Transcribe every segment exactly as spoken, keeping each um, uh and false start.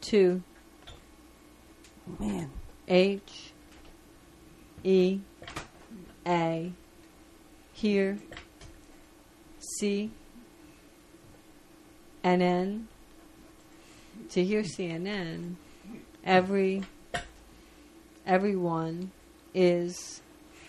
two, Man. H, E, A, here, C, N N. To hear C N N, every, everyone is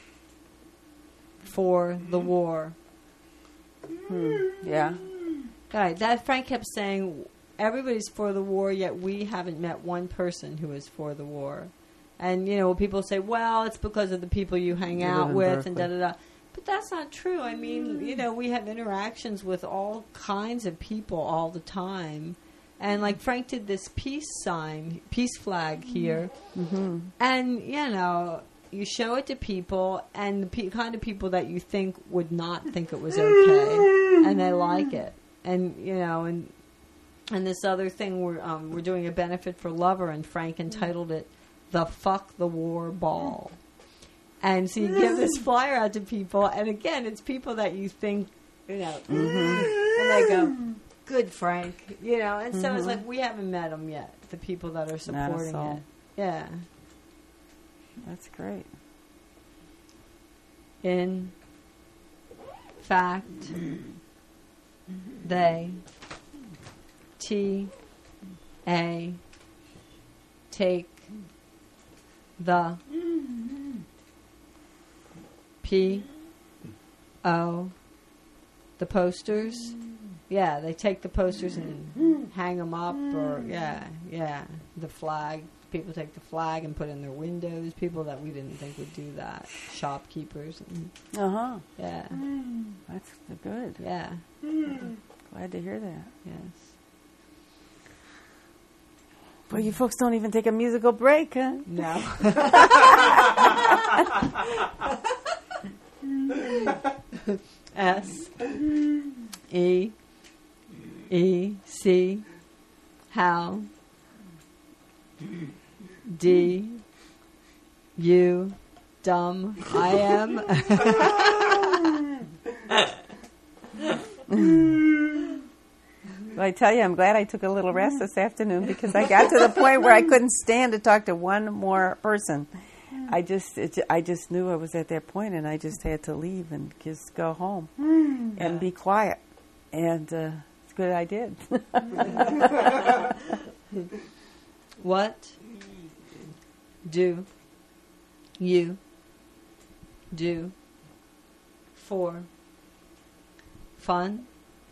for the war. Hmm. Yeah. Right. That Frank kept saying, everybody's for the war, yet we haven't met one person who is for the war. And, you know, people say, well, it's because of the people you hang You out live in with Berkeley. and da-da-da. But that's not true. I mean, you know, we have interactions with all kinds of people all the time. And, like, Frank did this peace sign, peace flag here. Mm-hmm. And, you know, you show it to people, and the pe- kind of people that you think would not think it was okay, and they like it. And, you know, and and this other thing, we're, um, we're doing a benefit for Lover, and Frank entitled it, The Fuck the War Ball. And so you give this flyer out to people, and again, it's people that you think, you know, Mm-hmm. and they go, good, Frank, you know, and so Mm-hmm. it's like, we haven't met them yet, the people that are supporting soul. it. Yeah. That's great. In fact, they, T, A, take the P, O, the posters. Yeah, they take the posters and hang them up, or, yeah, yeah, the flag. People take the flag and put it in their windows. People that we didn't think would do that. Shopkeepers. And, Uh-huh. yeah. That's good. Yeah. Glad to hear that. Yes. Well, you folks don't even take a musical break, huh? No. S. E. E. C. How. D. U. Dumb. I am. Well, I tell you, I'm glad I took a little rest this afternoon because I got to the point where I couldn't stand to talk to one more person. I just, it, ju- I just knew I was at that point, and I just had to leave and just go home and be quiet. And uh, it's good I did. What do you do for fun?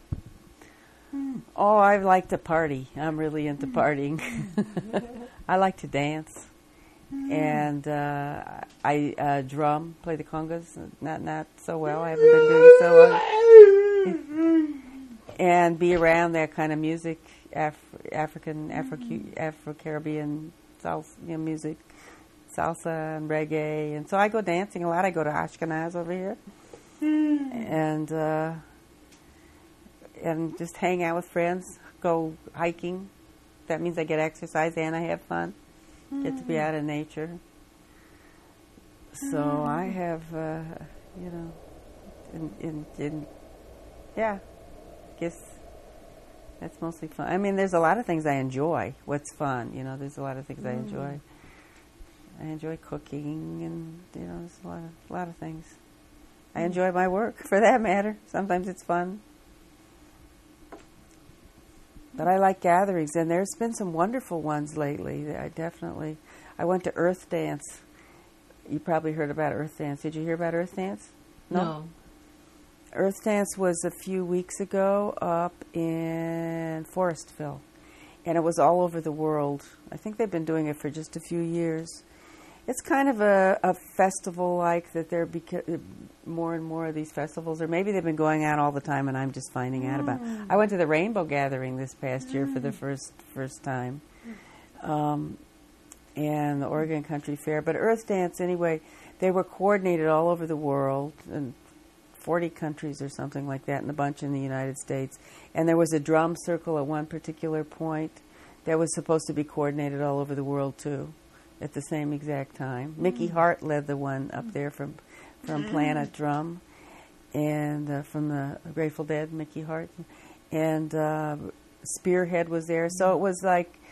Oh, I like to party. I'm really into partying. I like to dance. And uh, I uh, drum, play the congas. Not not so well. I haven't been doing so well. And be around that kind of music, Af- African, Afro Afro Caribbean salsa, you know, music, salsa and reggae. And so I go dancing a lot. I go to Ashkenaz over here, and uh, and just hang out with friends. Go hiking. That means I get exercise and I have fun. Get to be out in nature. So I have, uh, you know, in, in, in, yeah, guess that's mostly fun. I mean, there's a lot of things I enjoy. What's fun, you know, there's a lot of things I enjoy. I enjoy cooking and, you know, there's a lot of, a lot of things. I enjoy my work, for that matter. Sometimes it's fun. But I like gatherings, and there's been some wonderful ones lately. I definitely, I went to Earth Dance. You probably heard about Earth Dance. Did you hear about Earth Dance? No. Earth Dance was a few weeks ago up in Forestville, and it was all over the world. I think they've been doing it for just a few years. It's kind of a, a festival-like that there beca- more and more of these festivals, or maybe they've been going on all the time and I'm just finding out about it. I went to the Rainbow Gathering this past year for the first first time, um, and the Oregon Country Fair. But Earth Dance, anyway, they were coordinated all over the world, in forty countries or something like that, and a bunch in the United States. And there was a drum circle at one particular point that was supposed to be coordinated all over the world, too, at the same exact time. Mm. Mickey Hart led the one up there from from Planet Drum, and uh, from the Grateful Dead, Mickey Hart, and uh, Spearhead was there. So it was like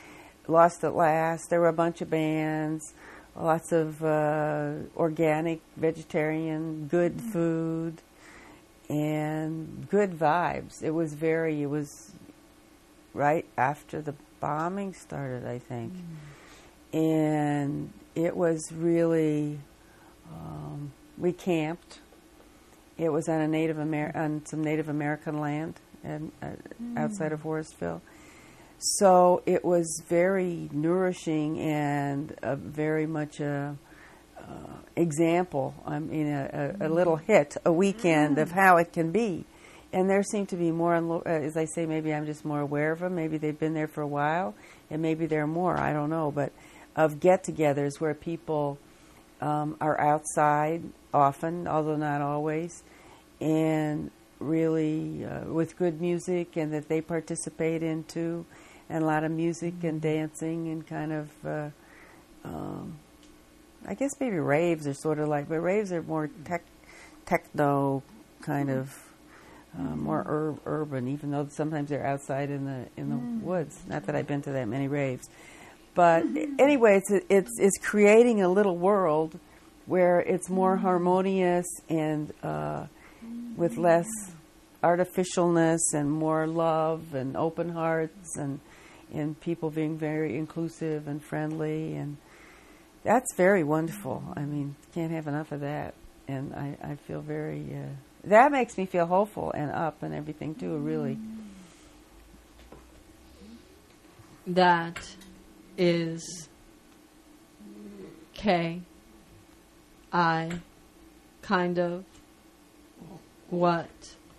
Lost at Last. There were a bunch of bands, lots of uh, organic, vegetarian, good food, and good vibes. It was very, it was right after the bombing started, I think. Mm. And it was really, um, we camped. It was on a Native Amer- on some Native American land and uh, mm. outside of Forestville. So it was very nourishing and a very much a uh, example. I mean, a, a, a little hit, a weekend mm. of how it can be. And there seemed to be more, uh, as I say, maybe I'm just more aware of them. Maybe they've been there for a while, and maybe there are more. I don't know. But of get-togethers where people um, are outside often, although not always, and really uh, with good music and that they participate in too. And a lot of music and dancing and kind of, uh, um, I guess maybe raves are sort of like, but raves are more tech, techno kind of, uh, more ur- urban, even though sometimes they're outside in the in the mm. woods. Not that I've been to that many raves, but anyway, it's it's it's creating a little world where it's more harmonious and uh, with less artificialness and more love and open hearts and. And people being very inclusive and friendly, and that's very wonderful. I mean, can't have enough of that. And I, I feel very, uh, that makes me feel hopeful and up and everything too, really. That is K, I, kind of, what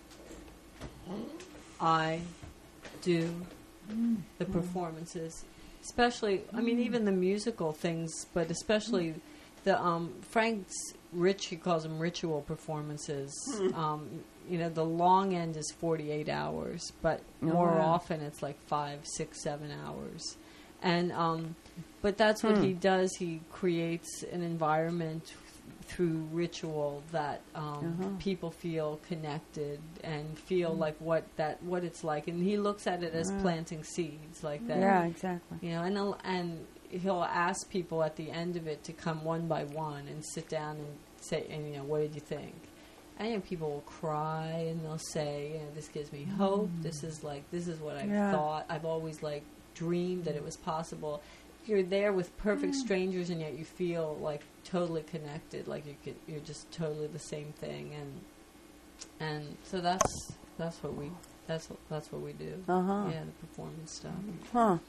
I do. The performances, especially, I mean, even the musical things, but especially the um, Frank's rich, he calls them ritual performances. Um, you know, the long end is forty-eight hours, but more oh, wow. often it's like five, six, seven hours. And, um, but that's what hmm. he does. He creates an environment through ritual that um, uh-huh. people feel connected and feel mm. like what that what it's like, and he looks at it as yeah. planting seeds like that. Yeah, exactly. You know, and he'll, and he'll ask people at the end of it to come one by one and sit down and say, and you know, what did you think? And you know, people will cry and they'll say, you know, this gives me hope. Mm. This is like this is what I've yeah. thought. I've always like dreamed that it was possible. You're there with perfect mm. strangers, and yet you feel like totally connected, like you could, you're just totally the same thing, and and so that's that's what we that's what, that's what we do. Uh-huh. Yeah, the performance stuff. Huh.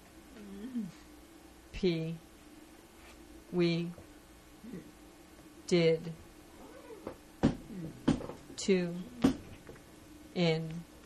P. We did two in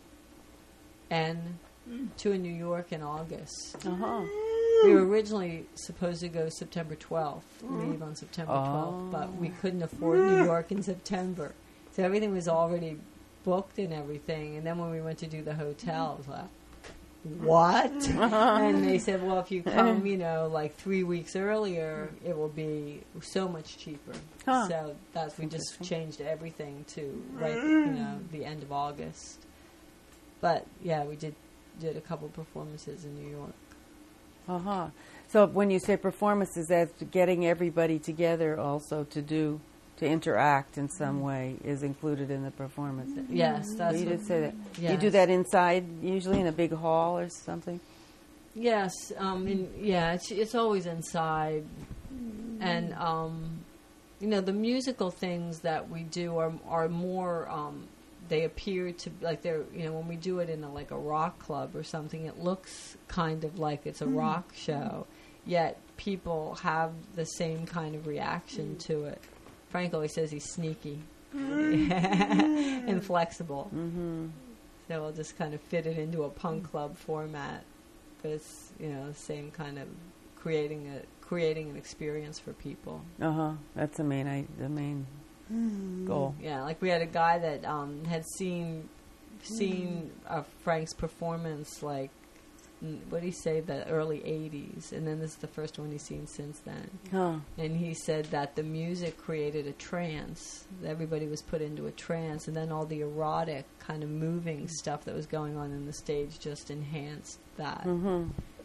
N two in New York in August. Uh huh. We were originally supposed to go September twelfth, leave on September twelfth, oh. but we couldn't afford New York in September. So everything was already booked and everything. And then when we went to do the hotel, I was like, what? And they said, well, if you come, you know, like three weeks earlier, it will be so much cheaper. Huh. So that's we just changed everything to, right, you know, the end of August. But, yeah, we did, did a couple performances in New York. Uh-huh. So when you say performances, that's getting everybody together also to do, to interact in some way is included in the performance. Yes, that's so you what, did say that. Yes. You do that inside, usually in a big hall or something? Yes. Um, in, yeah, it's, it's always inside. And, um, you know, the musical things that we do are, are more... Um, they appear to like they're you know when we do it in a, like a rock club or something, it looks kind of like it's a mm. rock show, yet people have the same kind of reaction mm. to it. Frank always says he's sneaky mm. and flexible, mm-hmm. so we'll just kind of fit it into a punk club format, but it's you know the same kind of creating a creating an experience for people. Uh huh. That's the main I, the main. Goal. Yeah, like we had a guy that um, had seen seen uh, Frank's performance, like what did he say, the early eighties, and then this is the first one he's seen since then. Huh. And he said that the music created a trance. Everybody was put into a trance, and then all the erotic kind of moving stuff that was going on in the stage just enhanced that. Mm-hmm.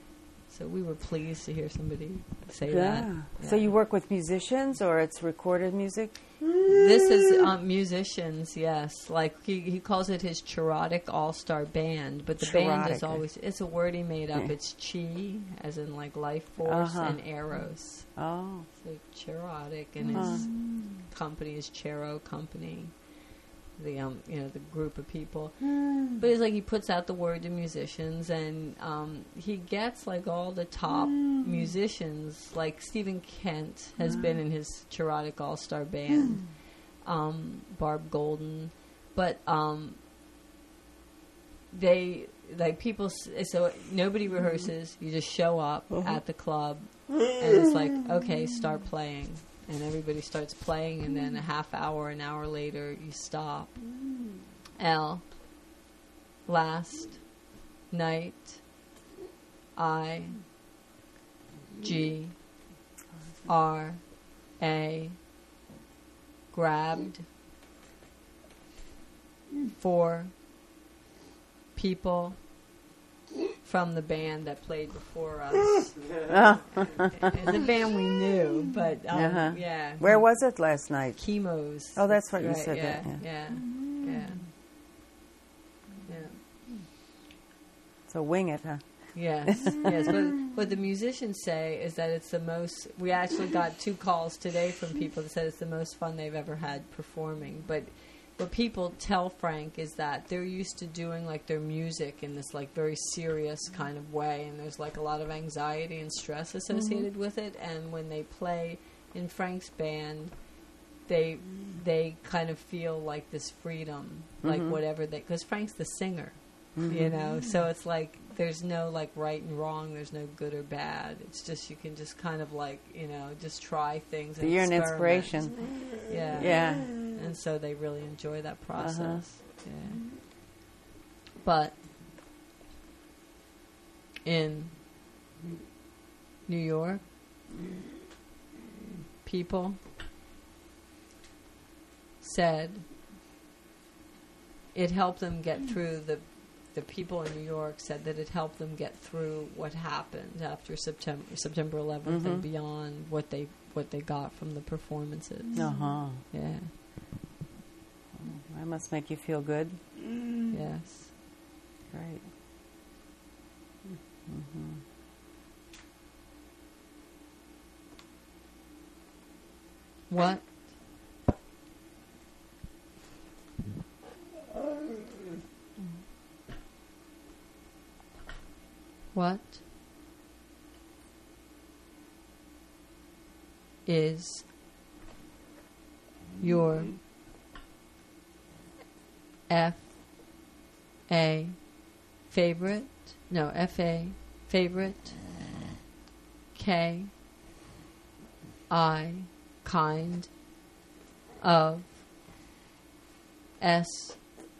So we were pleased to hear somebody say Yeah. that. So Yeah. you work with musicians, or it's recorded music? This is um, musicians, yes. Like he, he calls it his Charotic All-Star Band, but the band is Charotic. always, it's a word he made up. Yeah. It's chi, as in like life force, Uh-huh. and eros. Oh. So Charotic, and Huh. his company is Charo Company. The um, you know, the group of people. But it's like he puts out the word to musicians, and um, he gets like all the top musicians. Like Stephen Kent has been in his Charotic All Star Band. Um, Barb Golden, but um, they like people. s- So nobody rehearses. You just show up at the club, and it's like, okay, start playing. And everybody starts playing, and then a half hour, an hour later, you stop. L. Last. Night. I. G. R. A. Grabbed. For. People. From the band that played before us. It's a band we knew, but um, Uh-huh. yeah. Where was it last night? Chemo's. Oh, that's what you Right, said. Yeah, That, yeah. yeah, yeah, yeah. So wing it, huh? Yes, yes. But what the musicians say is that it's the most. We actually got two calls today from people that said it's the most fun they've ever had performing. But what people tell Frank is that they're used to doing like their music in this like very serious kind of way, and there's like a lot of anxiety and stress associated with it. And when they play in Frank's band, they they kind of feel like this freedom, like whatever they, because Frank's the singer, you know. So it's like there's no like right and wrong. There's no good or bad. It's just you can just kind of like you know just try things. And You're an experiment. inspiration. Yeah. Yeah. And so they really enjoy that process. Yeah. But in New York, people said it helped them get through the the people in New York said that it helped them get through what happened after September September eleventh and beyond, what they what they got from the performances. Uh huh. Yeah. That must make you feel good. Yes. Great. Mm-hmm. What What is your F A favorite? No, F A favorite. K I kind of. S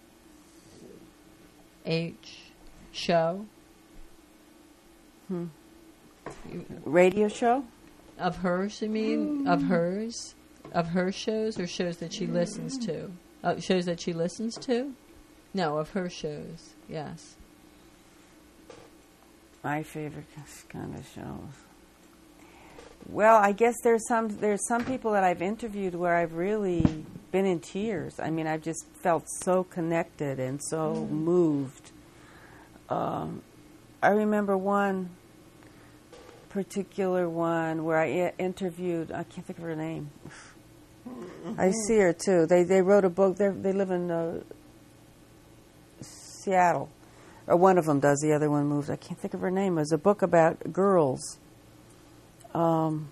H show. Hmm. You- Radio show? Of hers, you mean? Of hers? Of her shows or shows that she listens to? Uh, shows that she listens to? No, of her shows, yes. My favorite kind of shows. Well, I guess there's some there's some people that I've interviewed where I've really been in tears. I mean, I've just felt so connected and so moved. Um, I remember one particular one where I I- interviewed. I can't think of her name. I see her too. They they wrote a book. They they live in uh, Seattle, or one of them does. The other one moves. I can't think of her name. It was a book about girls. Um,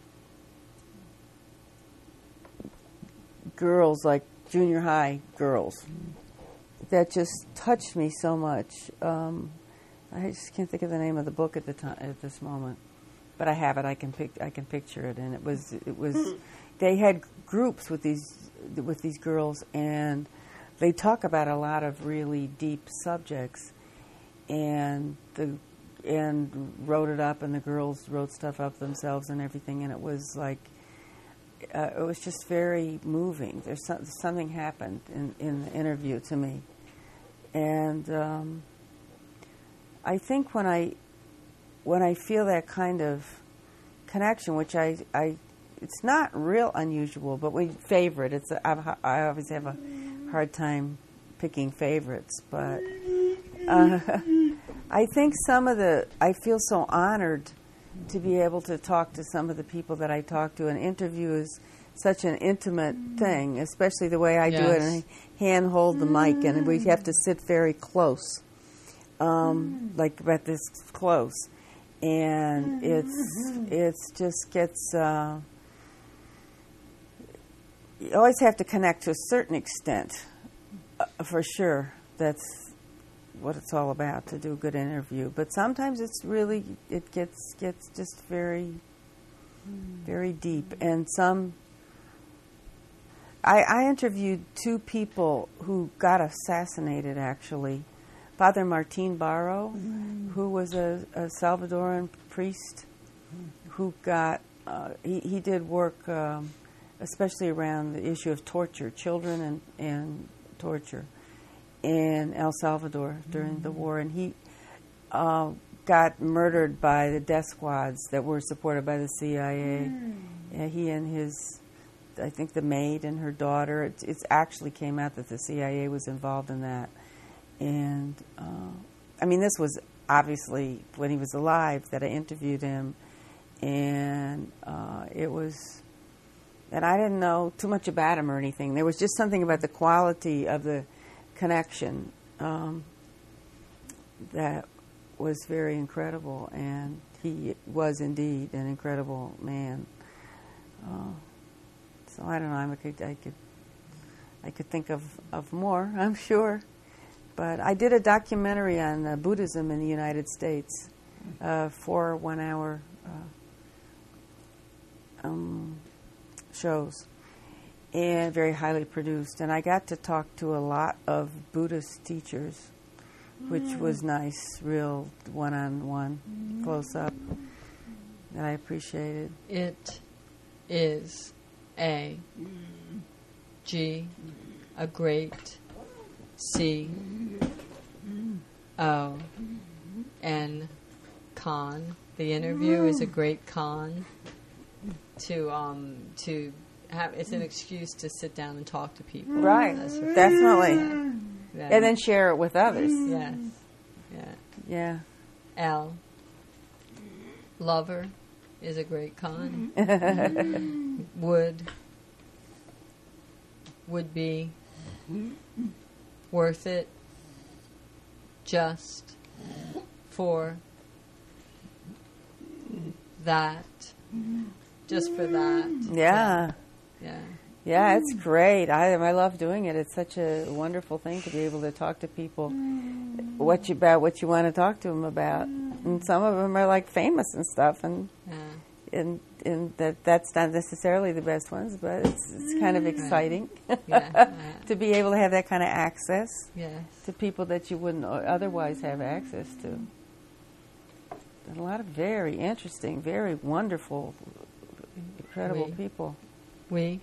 girls like junior high girls. That just touched me so much. Um, I just can't think of the name of the book at the time at this moment, but I have it. I can pic- I can picture it, and it was it was. They had groups with these with these girls, and they talk about a lot of really deep subjects, and the and wrote it up, and the girls wrote stuff up themselves and everything, and it was like uh, it was just very moving. There's some, something happened in in the interview to me, and um, I think when I when I feel that kind of connection, which I, I it's not real unusual, but we favorite. It's a, I've, I always have a hard time picking favorites, but uh, I think some of the I feel so honored to be able to talk to some of the people that I talk to. An interview is such an intimate thing, especially the way I yes. do it, and I hand hold the mic, and we have to sit very close, um, like about this close, and it's it's just gets. Uh, you always have to connect to a certain extent, uh, for sure. That's what it's all about, to do a good interview. But sometimes it's really it gets gets just very very deep, and some. I, I interviewed two people who got assassinated, actually. Father Martin Barro, mm. who was a, a Salvadoran priest who got, uh, he, he did work um, especially around the issue of torture, children and, and torture in El Salvador during mm. the war. And he uh, got murdered by the death squads that were supported by the C I A. Mm. Yeah, he and his... I think the maid and her daughter. It it's actually came out that the C I A was involved in that, and uh, I mean, this was obviously when he was alive that I interviewed him, and uh, it was, and I didn't know too much about him or anything. There was just something about the quality of the connection um, that was very incredible, and he was indeed an incredible man. Uh, So I don't know. I could, I could, I could think of, of more. I'm sure, but I did a documentary on uh, Buddhism in the United States, uh, four one-hour uh, um, shows, and very highly produced. And I got to talk to a lot of Buddhist teachers, which mm. was nice, real one-on-one, mm. close up, that I appreciated. It is. A, G, a great, C, O, N, con. The interview is a great con to um to have. It's an excuse to sit down and talk to people. Right, definitely, yeah. Yeah. And then share it with others. Yes, yeah, yeah. L, lover is a great con. Would, would be, worth it, just, for, that, just for that. Yeah. Yeah. Yeah, it's great. I I love doing it. It's such a wonderful thing to be able to talk to people what you about what you want to talk to them about. And some of them are like famous and stuff, and yeah. and and that that's not necessarily the best ones, but it's it's kind of exciting right. yeah, yeah. to be able to have that kind of access yes. to people that you wouldn't otherwise have access to. And a lot of very interesting, very wonderful, incredible we, people. We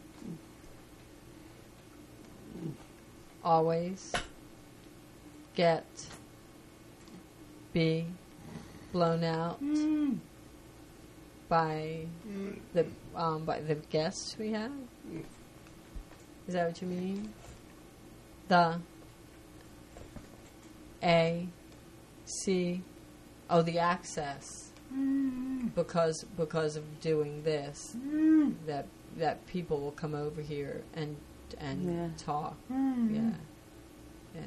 always get be blown out mm. by mm. the um, by the guests we have. Is that what you mean? The A C oh the access mm. because because of doing this mm. that that people will come over here and and yeah. talk. Mm. Yeah. Yeah.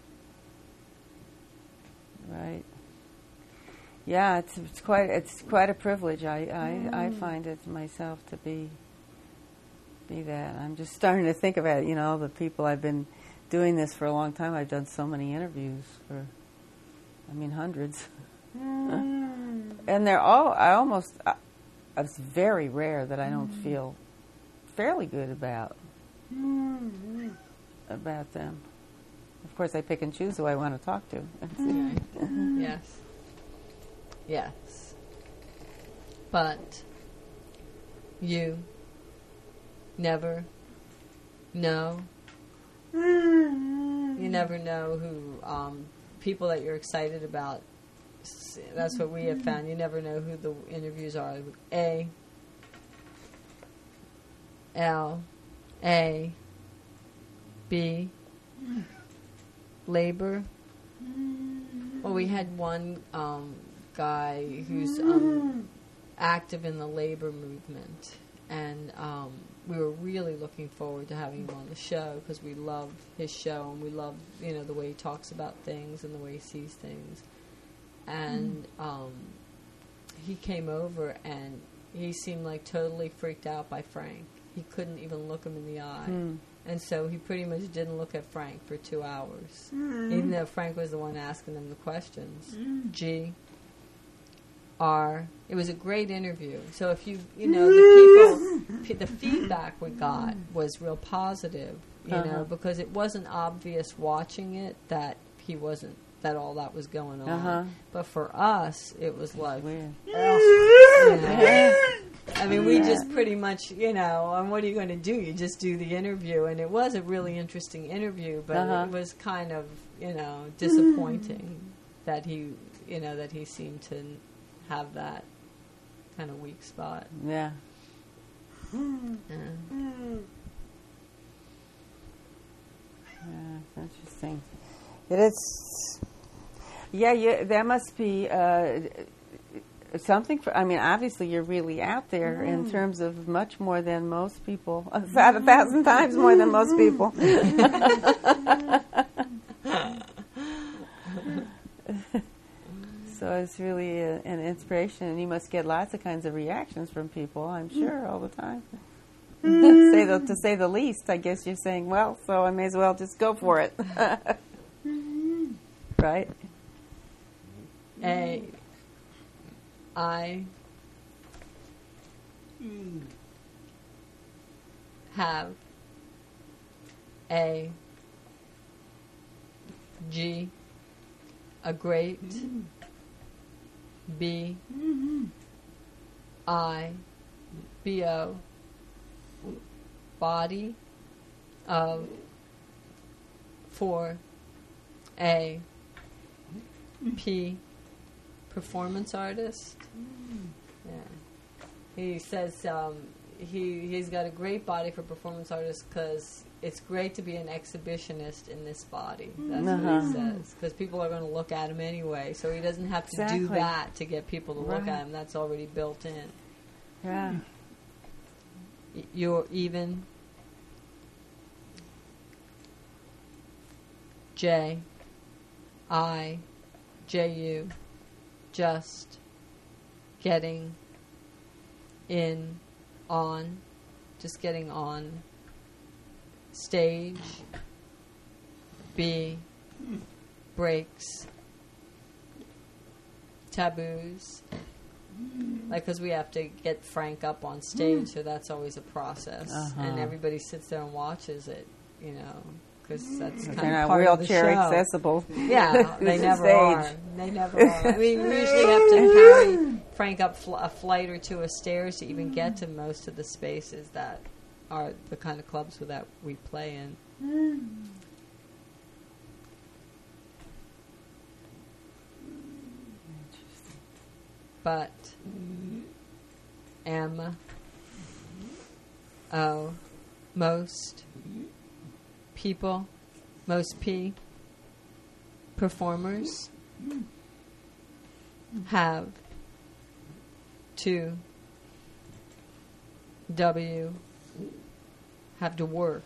Right. Yeah, it's it's quite it's quite a privilege. I, I, mm. I find it myself to be be that. I'm just starting to think about it, you know, the people I've been doing this for a long time. I've done so many interviews for I mean hundreds. Mm. And they're all I almost I, it's very rare that I don't mm. feel fairly good about mm. about them. Of course, I pick and choose who I want to talk to. Okay. Yes. Yes. But you never know. You never know who um, people that you're excited about That's what we have found. You never know who the interviews are. A, L, A, B, labor. Well, we had one um, guy who's um, active in the labor movement, and um, we were really looking forward to having him on the show because we love his show and we love, you know, the way he talks about things and the way he sees things. And um, he came over and he seemed like totally freaked out by Frank. He couldn't even look him in the eye. Mm. And so he pretty much didn't look at Frank for two hours, mm. even though Frank was the one asking him the questions. Mm. G, R. It was a great interview. So if you, you know, the people, the feedback we got was real positive, you uh-huh. know, because it wasn't obvious watching it that he wasn't, that all that was going on. Uh-huh. But for us, it was like, weird. Oh, you know, I mean, we just pretty much, you know, and what are you going to do? You just do the interview. And it was a really interesting interview, but uh-huh. it was kind of, you know, disappointing that he, you know, that he seemed to have that kind of weak spot. Yeah. Yeah. Yeah, interesting. It is. Yeah, yeah. There must be uh, something for. I mean, obviously, you're really out there mm. in terms of much more than most people. About a thousand times more than most people. So it's really a, an inspiration, and you must get lots of kinds of reactions from people, I'm sure, all the time. say the, to say the least, I guess you're saying, well, so I may as well just go for it. Right? A, I have a G, a great B, I, B O, body of, for, A, P, performance artist. Yeah. He says um, he, he's got a great body for performance artists because it's great to be an exhibitionist in this body. That's uh-huh. what he says. Because people are going to look at him anyway. So he doesn't have to exactly. do that to get people to right. look at him. That's already built in. Yeah. Y- you're even. J. I. J. U. Just. Getting. In. On. Just getting on. Stage. B. Breaks. Taboos. Like, because we have to get Frank up on stage, so that's always a process. Uh-huh. And everybody sits there and watches it, you know, because that's kind They're of not part of the wheelchair show. accessible. Yeah, they never are. They never are. I mean, we usually have to carry Frank up fl- a flight or two of stairs to even get to most of the spaces that are the kind of clubs that we play in. But M O most people, most P performers have to W have to work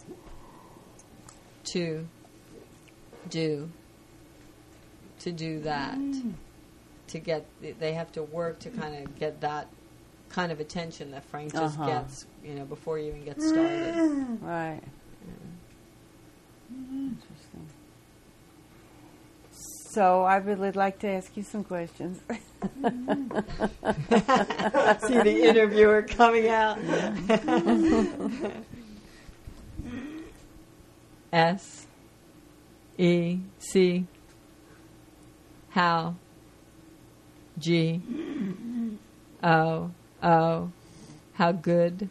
to do to do that. To get, they have to work to kind of get that kind of attention that Frank just uh-huh. gets, you know, before you even get started. Right. Yeah. Interesting. So I would like to ask you some questions. See the interviewer coming out. S E C how G O O how good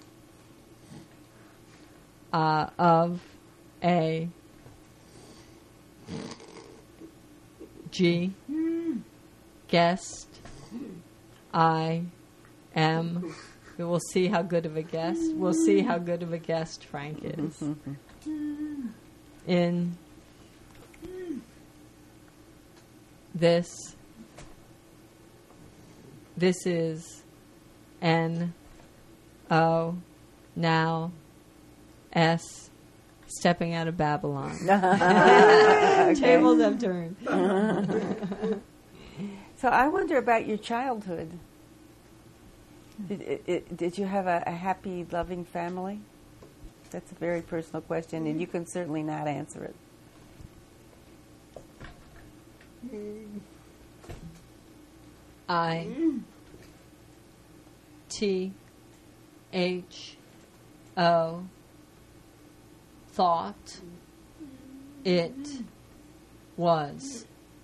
uh, of A G guest I am. We'll see how good of a guest. We'll see how good of a guest Frank is. In this, this is N O now S stepping out of Babylon. Tables have turned. So I wonder about your childhood. Did, it, it, did you have a, a happy, loving family? That's a very personal question, and you can certainly not answer it. I T H O thought it was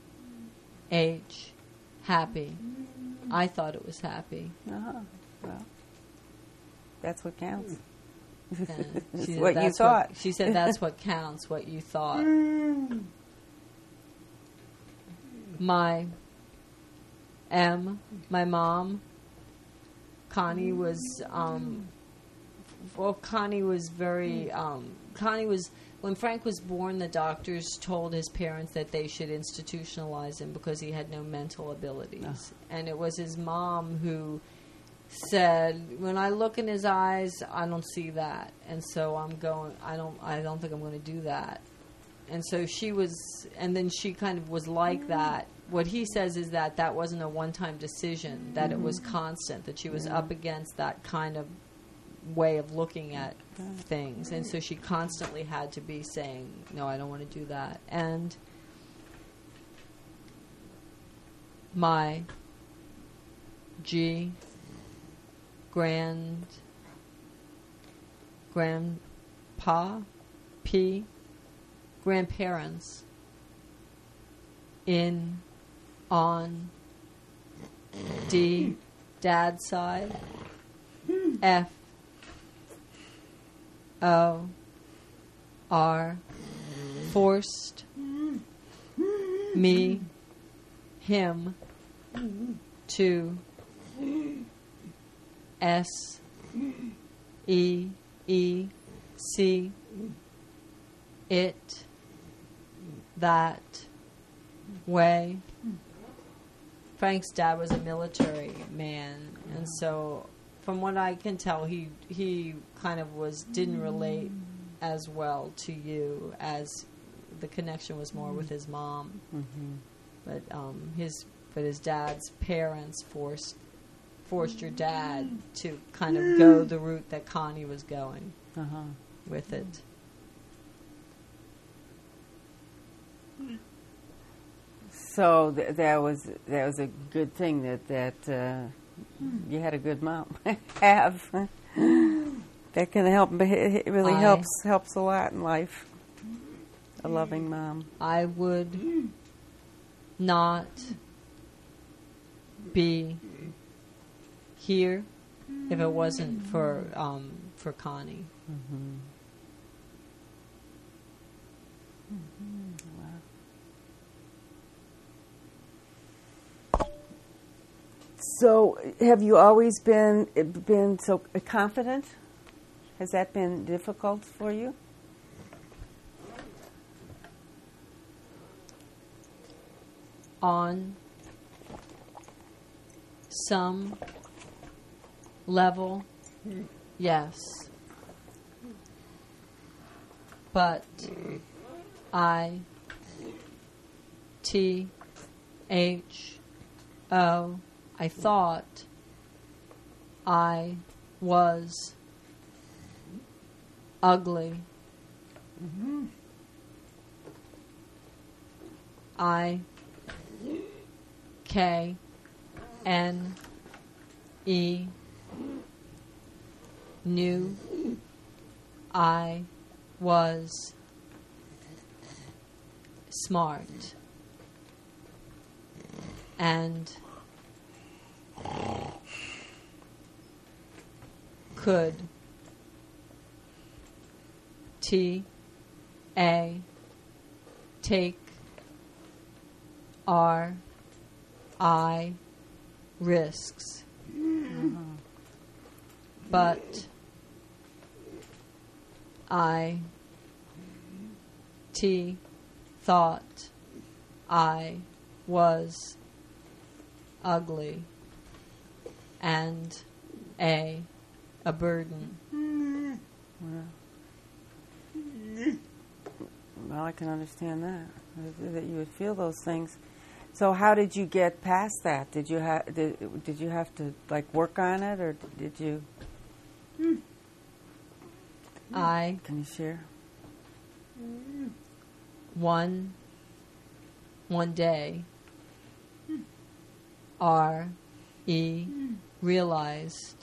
H happy. I thought it was happy. Uh-huh. Well, that's what counts. And she said, what you "That's thought." What, she said, that's what counts, what you thought. My M, my mom, Connie was, um, well, Connie was very, um, Connie was, when Frank was born, the doctors told his parents that they should institutionalize him because he had no mental abilities. Oh. And it was his mom who said, when I look in his eyes, I don't see that. And so I'm going, I don't, I don't think I'm going to do that. And so she was, and then she kind of was like that. What he says is that that wasn't a one-time decision, that mm-hmm. it was constant, that she was yeah. up against that kind of way of looking at things. And so she constantly had to be saying, no, I don't want to do that. And my G, grand, grandpa, P, grandparents, in, on, D, dad's side, F, O, R, forced, me, him, to, S, E, E, C, it, that, way. Frank's dad was a military man, and so from what I can tell, he he kind of was didn't relate as well to you, as the connection was more with his mom. Mm-hmm. But um, his but his dad's parents forced forced your dad to kind of go the route that Connie was going uh-huh. with it. So th- that was that was a good thing that that uh, you had a good mom. Have that can help. It really I, helps helps a lot in life. A loving mom. I would not be here if it wasn't for um, for Connie. Mm-hmm. Mm-hmm. Wow. So, have you always been been so confident? Has that been difficult for you? On some level, yes. But I T H O I thought I was ugly. Mm-hmm. I K N E knew I was smart and could T A take R I risks. Uh-huh. But I T thought I was ugly and a a burden. Well, well, I can understand that, that you would feel those things. So how did you get past that? Did you have did, did you have to like work on it, or did you? I Can you share? one one day R E realized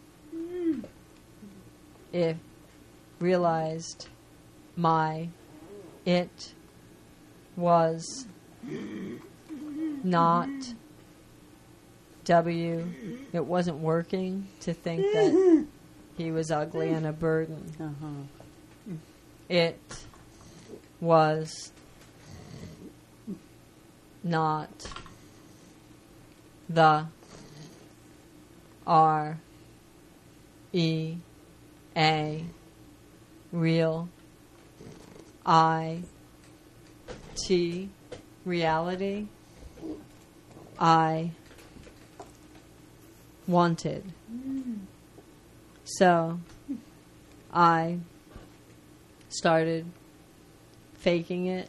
if realized my it was not W it wasn't working to think that he was ugly and a burden. Uh-huh. It was not the R E A real I T reality I wanted. So I started faking it.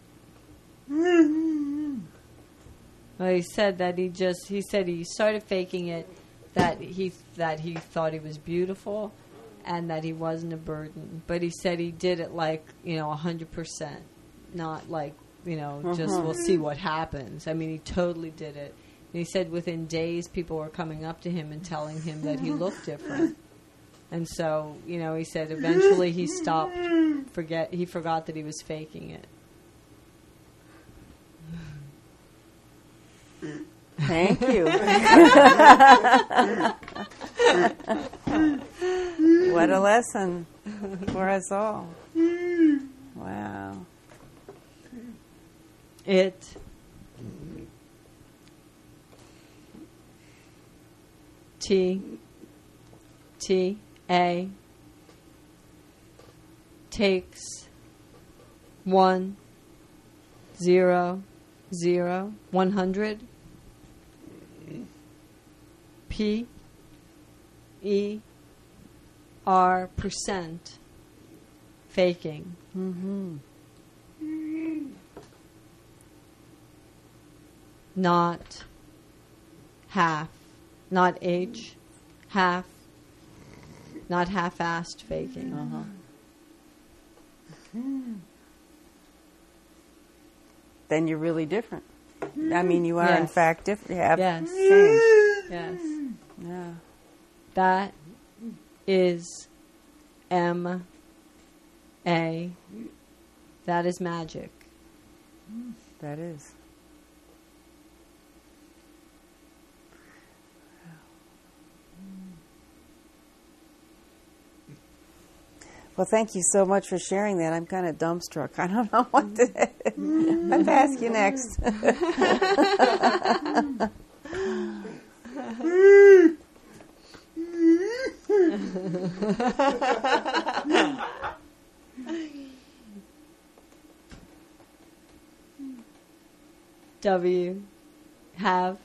Well, he said that he just he said he started faking it, that he that he thought he was beautiful and that he wasn't a burden. But he said he did it like, you know, one hundred percent, not like, you know, just Uh-huh. we'll see what happens. I mean, he totally did it. And he said within days people were coming up to him and telling him that he looked different. And so, you know, he said eventually he stopped, forget he forgot that he was faking it. Thank you. What a lesson for us all. Wow. It T T A takes one zero zero one hundred P E R percent faking. Mm-hmm. Not half, not H, half, not half-assed faking. Uh-huh. Then you're really different. I mean, you are in Yes. fact different. You have Yes. changed. Yes. Yeah. That is M A. That is magic. That is. Well, thank you so much for sharing that. I'm kind of dumbstruck. I don't know what to, what to ask you next. W. Have.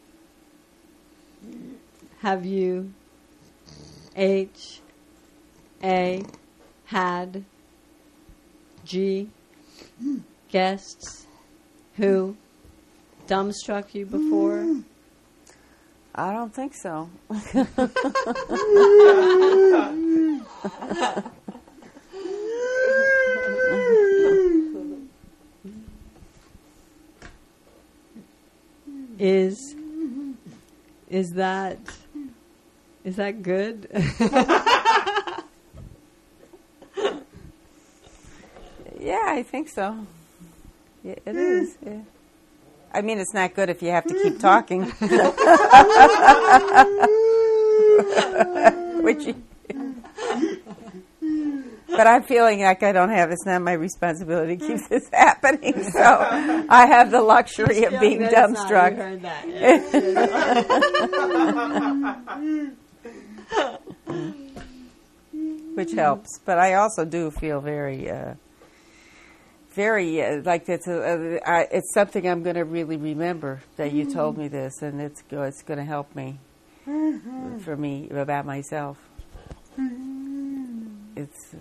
Have you. H. A. Had. G. Guests. Who. Dumbstruck you before? I don't think so. Is is that is that good? Yeah, I think so. Yeah, it is. Yeah. I mean, it's not good if you have to keep talking. Which you, But I'm feeling like I don't have, it's not my responsibility to keep this happening. So I have the luxury of being dumbstruck. You heard that. Which helps. But I also do feel very, uh, very, uh, like it's, a, a, I, it's something I'm going to really remember that you told me this, and it's, go, it's going to help me, for me, about myself. It's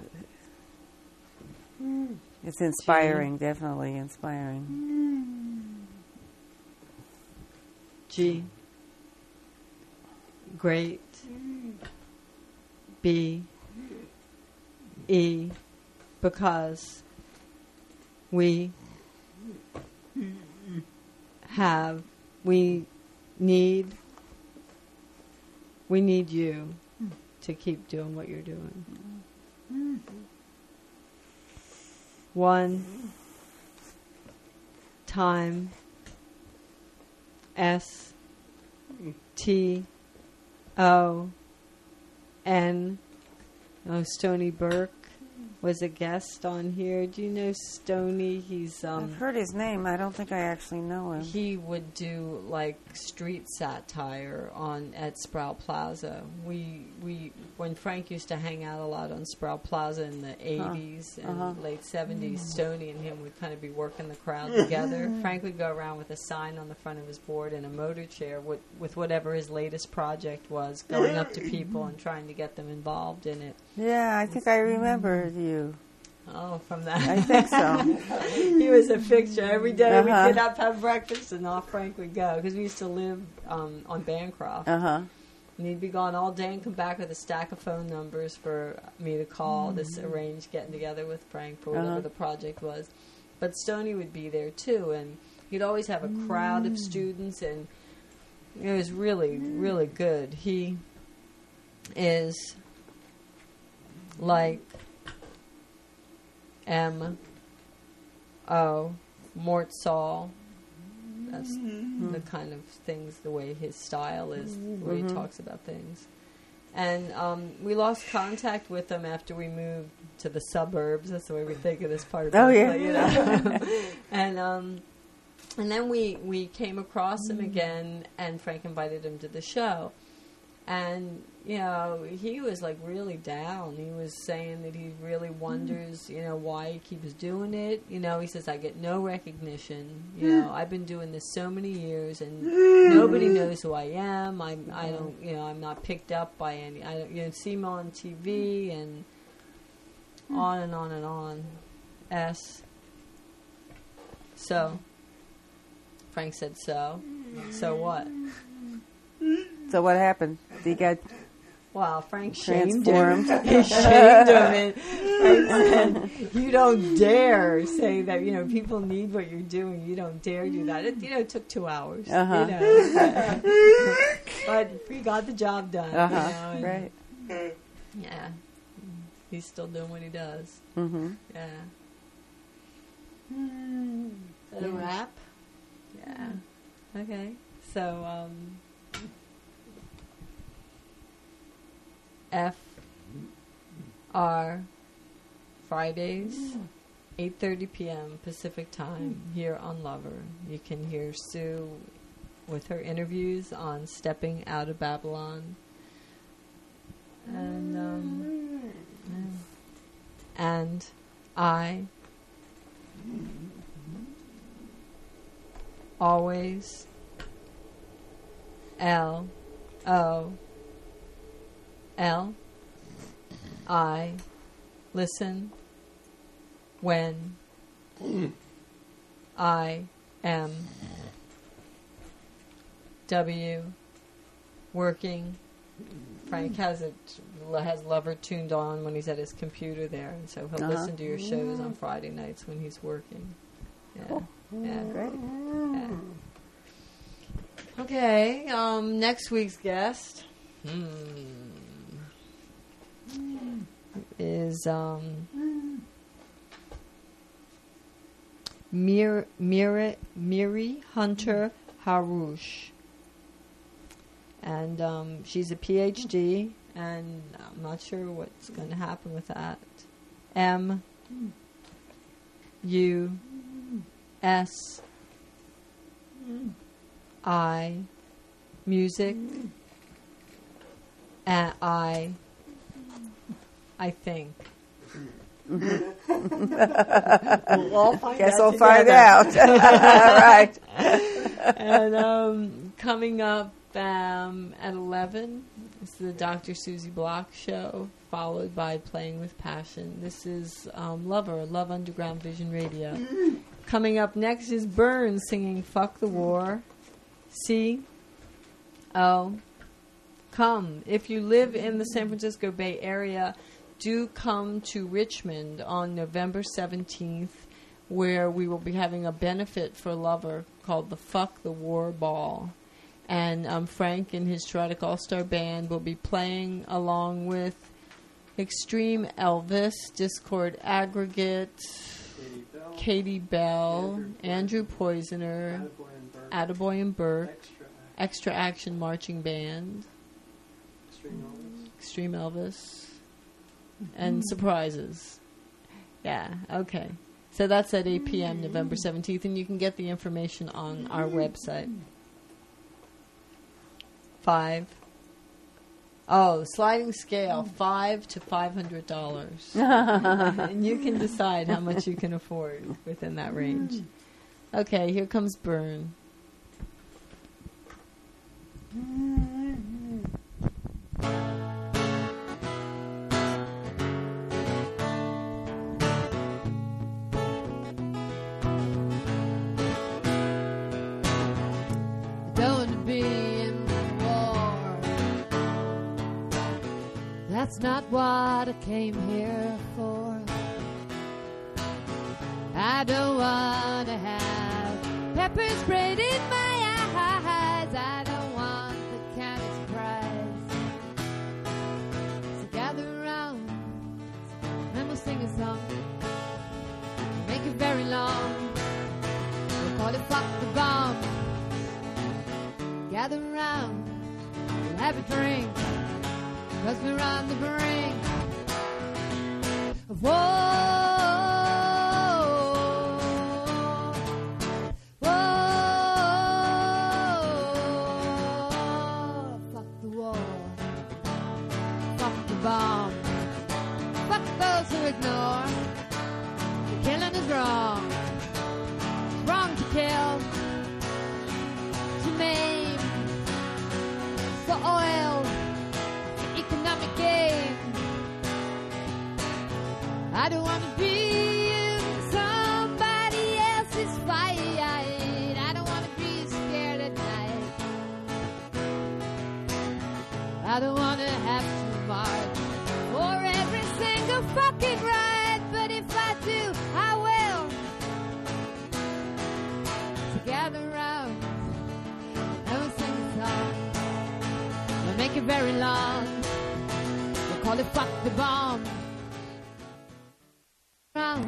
it's inspiring, G. definitely inspiring. G. Great. B. E. Because we have, we need, we need you to keep doing what you're doing. One time S T O N Oh, Stony Burke was a guest on here. Do you know Stony? He's um I've heard his name. I don't think I actually know him. He would do like street satire on at Sproul Plaza. We we when Frank used to hang out a lot on Sproul Plaza in the eighties huh. and uh-huh. late seventies, Stony and him would kind of be working the crowd together. Frank would go around with a sign on the front of his board and a motor chair with with whatever his latest project was, going up to people and trying to get them involved in it. Yeah, I think I remember you. Oh, from that. I think so. He was a fixture. Every day uh-huh. we'd get up, have breakfast, and off Frank would go. Because we used to live um, on Bancroft. Uh-huh. And he'd be gone all day and come back with a stack of phone numbers for me to call, mm-hmm. to arrange getting together with Frank for whatever uh-huh. the project was. But Stoney would be there, too. And he'd always have a crowd mm. of students. And it was really, really good. He is like M O Mort Saul. That's mm-hmm. the kind of things, the way his style is, the way mm-hmm. he talks about things. And um, we lost contact with him after we moved to the suburbs. That's the way we think of this part of oh, yeah. you know. and um, and then we, we came across him again, and Frank invited him to the show. And, you know, he was, like, really down. He was saying that he really wonders, you know, why he keeps doing it. You know, he says, I get no recognition. You know, I've been doing this so many years, and nobody knows who I am. I'm, I don't, you know, I'm not picked up by any, I don't, you know, see me on T V, and on and on and on. S. So. Frank said so. So what? So what happened? He got wow, Frank shamed transformed. him. He shamed him. And Frank said, you don't dare say that, you know, people need what you're doing. You don't dare do that. It, you know, it took two hours. Uh-huh. You know, but we got the job done. Uh-huh. You know, and right. Yeah. He's still doing what he does. Mm-hmm. Yeah. Is that a wrap? Yeah. Okay. So, um... F R Fridays, eight thirty p.m. Pacific time here on Lover. You can hear Sue with her interviews on Stepping Out of Babylon. And um, and I always L O L I listen when I am W working. Frank has it has Lover tuned on when he's at his computer there, and so he'll uh-huh. listen to your shows on Friday nights when he's working. Yeah, cool. yeah, great. Yeah. Okay, um, next week's guest. Hmm. Is um Mir Mir Miri Hunter Harouche, and um, she's a P H D, and I'm not sure what's going to happen with that. M U S I music and I I think. Mm-hmm. We'll all find Guess out we'll together. find out. Right. And um, coming up um, at eleven is the Doctor Susie Block show, followed by Playing with Passion. This is um, Lover, Love Underground Vision Radio. Coming up next is Burns singing Fuck the War. C O Come. If you live in the San Francisco Bay Area, do come to Richmond on November seventeenth, where we will be having a benefit for Lover called the Fuck the War Ball. And um, Frank and his Trotic All-Star Band will be playing along with Extreme Elvis, Discord Aggregate, Katie Bell, Katie Bell, Andrew, Andrew Poisoner, Attaboy and Burke, Attaboy and Burke, Extra, Extra Action Marching Band, Extreme Elvis. Extreme Elvis, and surprises. Yeah, okay. So that's at eight p.m. November seventeenth, and you can get the information on our website. Five. Oh, sliding scale, five to five hundred dollars, and you can decide how much you can afford within that range. Okay, here comes Burn. Don't be in war. That's not what I came here for. I don't want to have pepper sprayed in my eyes. I don't want the county's prize. So gather around and we'll sing a song. Make it very long. We'll call it Fuck the Bomb. Gather around, we'll have a drink, 'cause we're on the brink of war. Whoa. Fuck the war. Fuck the bomb. Fuck those who ignore. The killing is wrong. It's wrong to kill, to maim, for oil, for economic gain. I don't want to be in somebody else's fight. I don't want to be scared at night. I don't want to have to march for every single fucking right. But if I do, I will. So gather around and we'll sing a song. We'll make it very long. We'll call it Fuck the Bomb. Round